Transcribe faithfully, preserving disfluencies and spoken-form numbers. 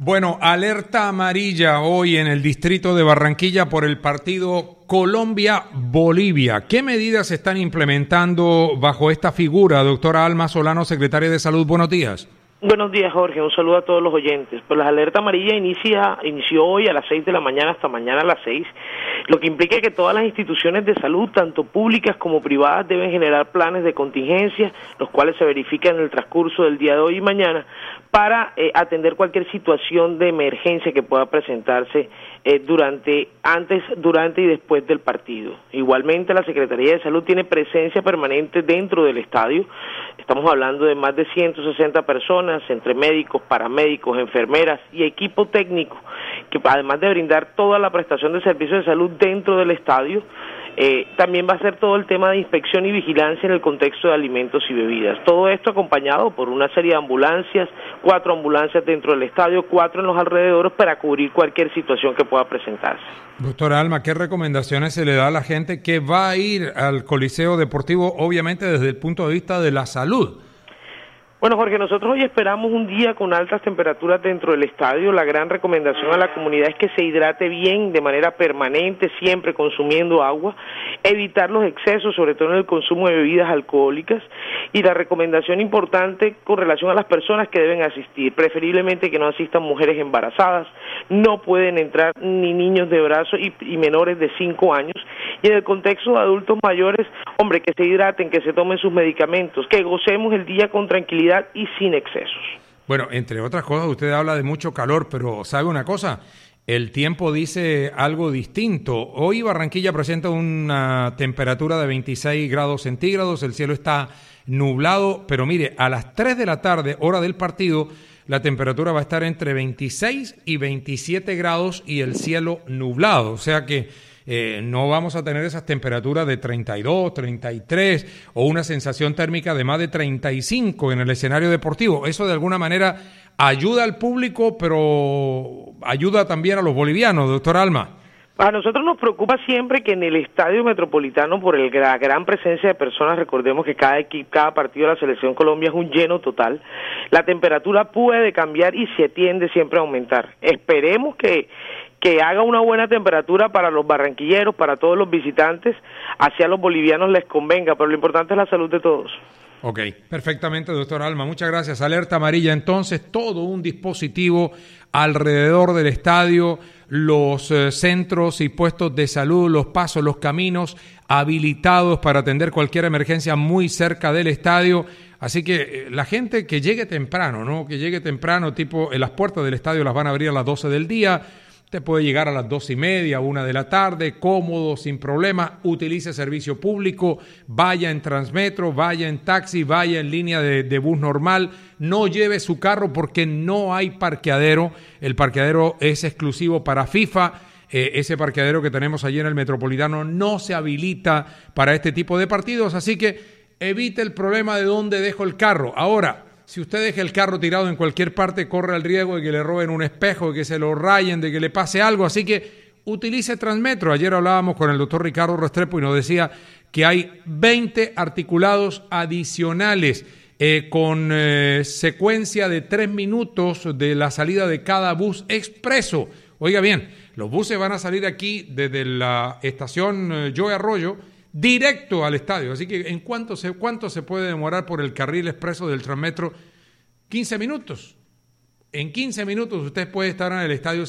Bueno, alerta amarilla hoy en el distrito de Barranquilla por el partido Colombia-Bolivia. ¿Qué medidas se están implementando bajo esta figura? Doctora Alma Solano, secretaria de Salud, buenos días. Buenos días, Jorge. Un saludo a todos los oyentes. Pues la alerta amarilla inicia, inició hoy a las seis de la mañana hasta mañana a las seis, lo que implica que todas las instituciones de salud, tanto públicas como privadas, deben generar planes de contingencia, los cuales se verifican en el transcurso del día de hoy y mañana, para eh, atender cualquier situación de emergencia que pueda presentarse eh, durante, antes, durante y después del partido. Igualmente, la Secretaría de Salud tiene presencia permanente dentro del estadio. Estamos hablando de más de ciento sesenta personas, entre médicos, paramédicos, enfermeras y equipo técnico, que además de brindar toda la prestación de servicios de salud dentro del estadio, eh, también va a ser todo el tema de inspección y vigilancia en el contexto de alimentos y bebidas. Todo esto acompañado por una serie de ambulancias, cuatro ambulancias dentro del estadio, cuatro en los alrededores para cubrir cualquier situación que pueda presentarse. Doctora Alma, ¿qué recomendaciones se le da a la gente que va a ir al Coliseo Deportivo, obviamente desde el punto de vista de la salud? Bueno, Jorge, nosotros hoy esperamos un día con altas temperaturas dentro del estadio. La gran recomendación a la comunidad es que se hidrate bien de manera permanente, siempre consumiendo agua, evitar los excesos, sobre todo en el consumo de bebidas alcohólicas, y la recomendación importante con relación a las personas que deben asistir, preferiblemente que no asistan mujeres embarazadas, no pueden entrar ni niños de brazos y, y menores de cinco años, y en el contexto de adultos mayores, hombre, que se hidraten, que se tomen sus medicamentos, que gocemos el día con tranquilidad y sin excesos. Bueno, entre otras cosas, usted habla de mucho calor, pero ¿sabe una cosa? El tiempo dice algo distinto. Hoy Barranquilla presenta una temperatura de veintiséis grados centígrados, el cielo está nublado, pero mire, a las tres de la tarde, hora del partido, la temperatura va a estar entre veintiséis y veintisiete grados y el cielo nublado, o sea que Eh, no vamos a tener esas temperaturas de treinta y dos, treinta y tres o una sensación térmica de más de treinta y cinco en el escenario deportivo. Eso de alguna manera ayuda al público, pero ayuda también a los bolivianos, doctor Alma. A nosotros nos preocupa siempre que en el Estadio Metropolitano, por el, la gran presencia de personas, recordemos que cada equipo, cada partido de la Selección Colombia es un lleno total, la temperatura puede cambiar y se tiende siempre a aumentar. Esperemos que que haga una buena temperatura para los barranquilleros, para todos los visitantes, hacia los bolivianos les convenga, pero lo importante es la salud de todos. Ok, perfectamente, doctor Alma, muchas gracias. Alerta amarilla, entonces, todo un dispositivo alrededor del estadio, los eh, centros y puestos de salud, los pasos, los caminos habilitados para atender cualquier emergencia muy cerca del estadio. Así que eh, la gente que llegue temprano, ¿no? Que llegue temprano, tipo, en las puertas del estadio las van a abrir a las doce del día. Usted puede llegar a las dos y media, una de la tarde, cómodo, sin problema, utilice servicio público, vaya en Transmetro, vaya en taxi, vaya en línea de, de bus normal, no lleve su carro porque no hay parqueadero, el parqueadero es exclusivo para FIFA, eh, ese parqueadero que tenemos allí en el Metropolitano no se habilita para este tipo de partidos, así que evite el problema de dónde dejo el carro. Ahora, si usted deja el carro tirado en cualquier parte, corre el riesgo de que le roben un espejo, de que se lo rayen, de que le pase algo. Así que utilice Transmetro. Ayer hablábamos con el doctor Ricardo Restrepo y nos decía que hay veinte articulados adicionales eh, con eh, secuencia de tres minutos de la salida de cada bus expreso. Oiga bien, los buses van a salir aquí desde la estación eh, Joe Arroyo, directo al estadio, así que ¿en cuánto se, cuánto se puede demorar por el carril expreso del Transmetro? quince minutos. En quince minutos usted puede estar en el estadio